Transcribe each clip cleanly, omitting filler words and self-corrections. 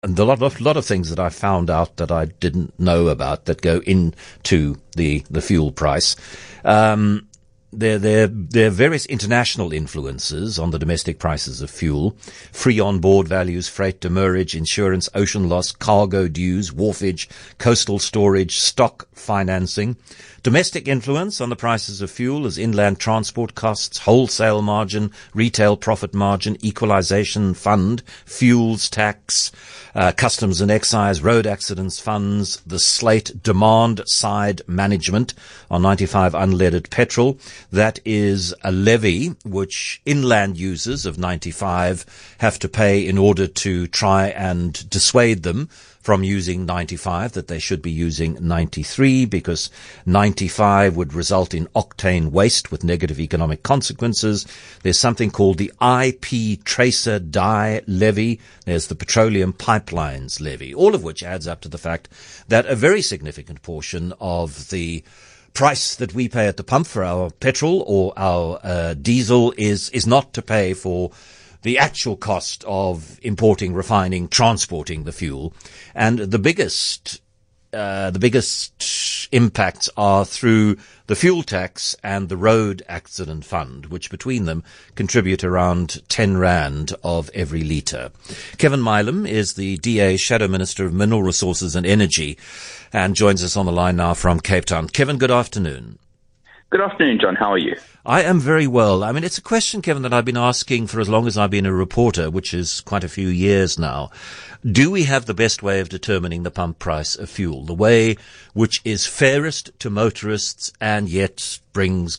and a lot of things that I found out that I didn't know about that go into the fuel price. There are various international influences on the domestic prices of fuel: free on-board values, freight demurrage, insurance, ocean loss, cargo dues, wharfage, coastal storage, stock financing. Domestic influence on the prices of fuel is inland transport costs, wholesale margin, retail profit margin, equalization fund, fuels tax, customs and excise, road accidents funds, the slate demand side management on 95 unleaded petrol. That is a levy which inland users of 95 have to pay in order to try and dissuade them from using 95, that they should be using 93, because 95 would result in octane waste with negative economic consequences. There's something called the IP Tracer Dye Levy. There's the Petroleum Pipelines Levy, all of which adds up to the fact that a very significant portion of the price that we pay at the pump for our petrol or our diesel is not to pay for the actual cost of importing, refining, transporting the fuel. And the biggest impacts are through the fuel tax and the road accident fund, which between them contribute around 10 rand of every litre. Kevin Milam is the DA Shadow Minister of Mineral Resources and Energy and joins us on the line now from Cape Town. Kevin, good afternoon. Good afternoon, John. How are you? I am very well. I mean, it's a question, Kevin, that I've been asking for as long as I've been a reporter, which is quite a few years now. Do we have the best way of determining the pump price of fuel, the way which is fairest to motorists and yet brings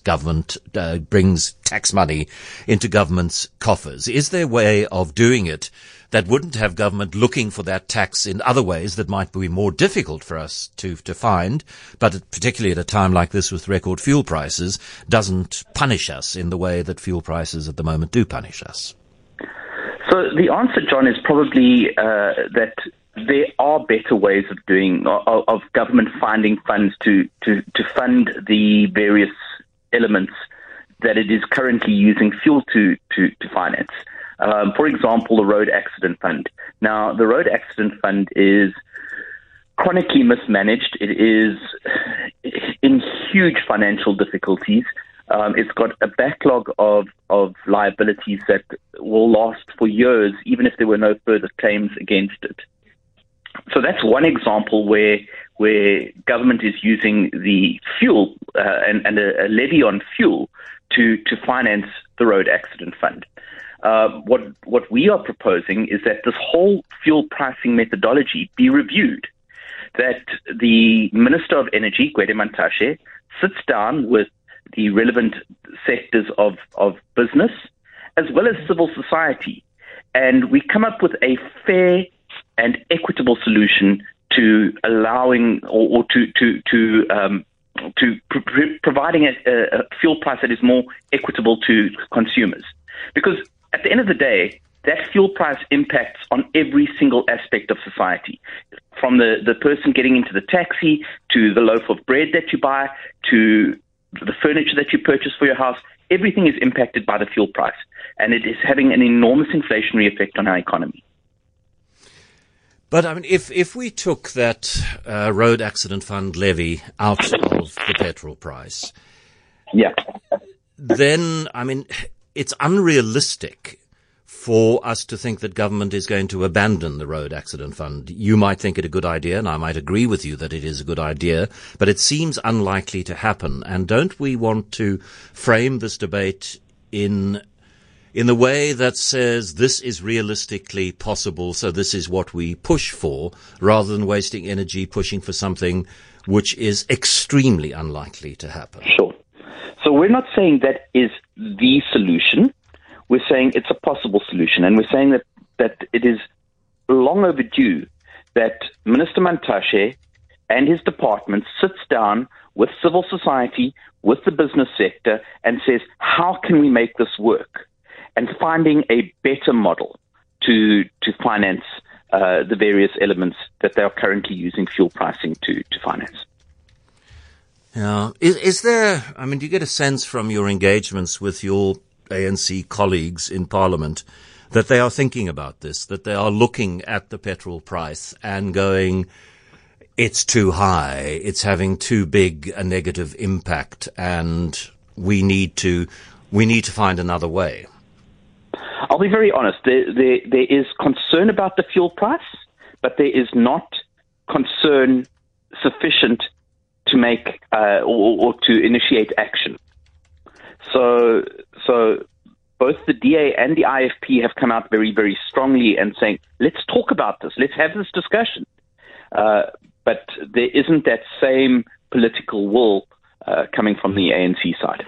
tax money into government's coffers? Is there a way of doing it that wouldn't have government looking for that tax in other ways that might be more difficult for us to find, but particularly at a time like this with record fuel prices, doesn't punish us in the way that fuel prices at the moment do punish us? So the answer, John, is probably that there are better ways of doing, of government finding funds to fund the various elements that it is currently using fuel to finance. For example, the Road Accident Fund. Now, the Road Accident Fund is chronically mismanaged. It is in huge financial difficulties. It's got a backlog of liabilities that will last for years, even if there were no further claims against it. So that's one example where government is using the fuel and a levy on fuel to finance the Road Accident Fund. What we are proposing is that this whole fuel pricing methodology be reviewed, that the Minister of Energy, Gwede Mantashe, sits down with the relevant sectors of business as well as civil society, and we come up with a fair and equitable solution to allowing or to providing a fuel price that is more equitable to consumers. Because at the end of the day, that fuel price impacts on every single aspect of society, from the person getting into the taxi, to the loaf of bread that you buy, to the furniture that you purchase for your house. Everything is impacted by the fuel price, and it is having an enormous inflationary effect on our economy. But I mean, if we took that road accident fund levy out of the petrol price, yeah, then I mean, it's unrealistic for us to think that government is going to abandon the road accident fund. You might think it a good idea, and I might agree with you that it is a good idea, but it seems unlikely to happen. And don't we want to frame this debate in the way that says this is realistically possible, so this is what we push for, rather than wasting energy pushing for something which is extremely unlikely to happen? Sure. So we're not saying that is the solution. We're saying it's a possible solution, and we're saying that it is long overdue that Minister Mantashe and his department sits down with civil society, with the business sector, and says, how can we make this work? And finding a better model to finance the various elements that they are currently using fuel pricing to finance. Yeah. Is there, I mean, do you get a sense from your engagements with your ANC colleagues in Parliament that they are thinking about this, that they are looking at the petrol price and going, it's too high, it's having too big a negative impact, and we need to find another way? I'll be very honest. There is concern about the fuel price, but there is not concern sufficient to make or to initiate action. So both the DA and the IFP have come out very, very strongly and saying, let's talk about this, let's have this discussion. But there isn't that same political will coming from the ANC side.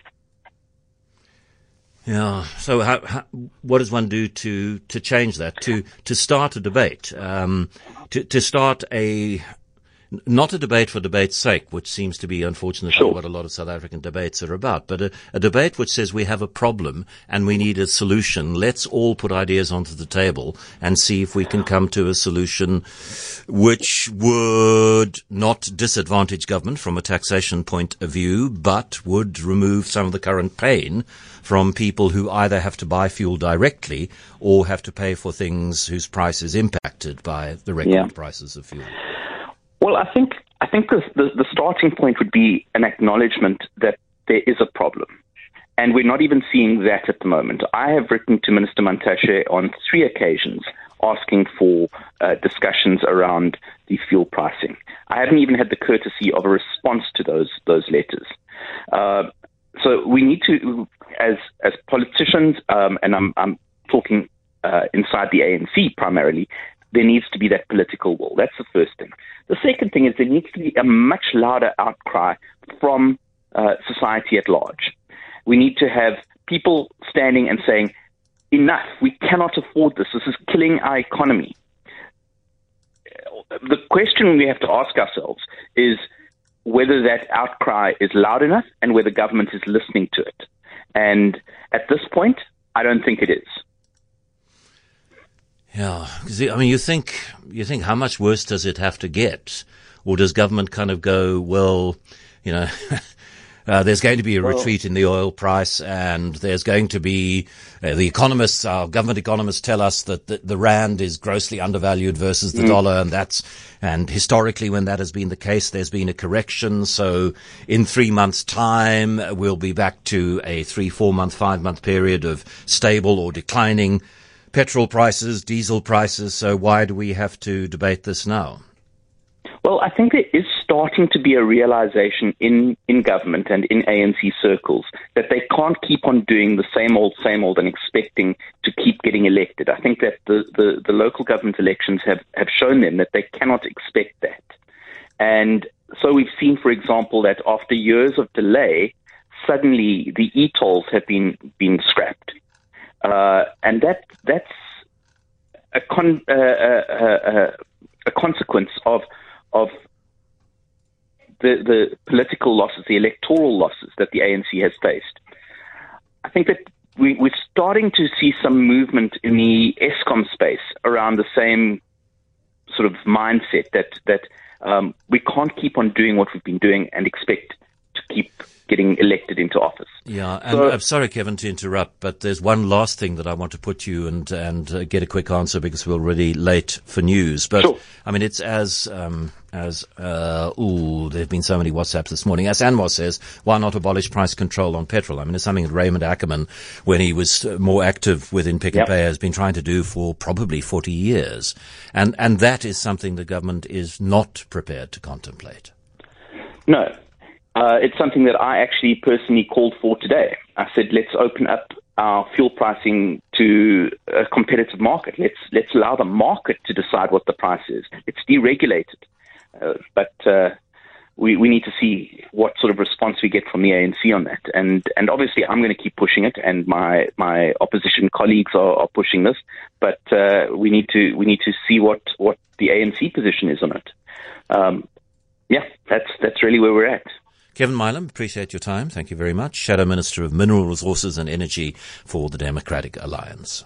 Yeah. So what does one do to change that? To start a debate, to start not a debate for debate's sake, which seems to be, unfortunately, what a lot of South African debates are about, but a debate which says we have a problem and we need a solution. Let's all put ideas onto the table and see if we can come to a solution which would not disadvantage government from a taxation point of view, but would remove some of the current pain from people who either have to buy fuel directly or have to pay for things whose price is impacted by the record prices of fuel. Well, I think the starting point would be an acknowledgement that there is a problem, and we're not even seeing that at the moment. I have written to Minister Mantashe on 3 occasions asking for discussions around the fuel pricing. I haven't even had the courtesy of a response to those letters. So we need to, as politicians, and I'm talking inside the ANC primarily, there needs to be that political will. That's the first thing. The second thing is there needs to be a much louder outcry from society at large. We need to have people standing and saying, enough, we cannot afford this. This is killing our economy. The question we have to ask ourselves is whether that outcry is loud enough and whether government is listening to it. And at this point, I don't think it is. Yeah, because I mean, you think how much worse does it have to get, or does government kind of go, well, you know, there's going to be a retreat in the oil price, and there's going to be the economists, our government economists, tell us that the rand is grossly undervalued versus the dollar, and historically, when that has been the case, there's been a correction. So in 3 months' time, we'll be back to a 3-4 month, 5 month period of stable or declining petrol prices, diesel prices. So why do we have to debate this now? Well, I think there is starting to be a realization in government and in ANC circles that they can't keep on doing the same old, and expecting to keep getting elected. I think that the local government elections have shown them that they cannot expect that. And so we've seen, for example, that after years of delay, suddenly the e-tolls have been scrapped. And that's a consequence of the political losses, the electoral losses that the ANC has faced. I think that we're starting to see some movement in the Eskom space around the same sort of mindset that we can't keep on doing what we've been doing and expect to keep getting elected into office. Yeah, and I'm sorry, Kevin, to interrupt, but there's one last thing that I want to put you and get a quick answer because we're already late for news. But sure. I mean, it's there have been so many WhatsApps this morning. As Anwar says, why not abolish price control on petrol? I mean, it's something that Raymond Ackerman, when he was more active within Pick n Pay, has been trying to do for probably 40 years. And that is something the government is not prepared to contemplate. No. It's something that I actually personally called for today. I said, let's open up our fuel pricing to a competitive market. Let's allow the market to decide what the price is. It's deregulated. But we need to see what sort of response we get from the ANC on that. And obviously I'm going to keep pushing it, and my opposition colleagues are pushing this. But we need to see what the ANC position is on it. That's really where we're at. Kevin Milam, appreciate your time. Thank you very much. Shadow Minister of Mineral Resources and Energy for the Democratic Alliance.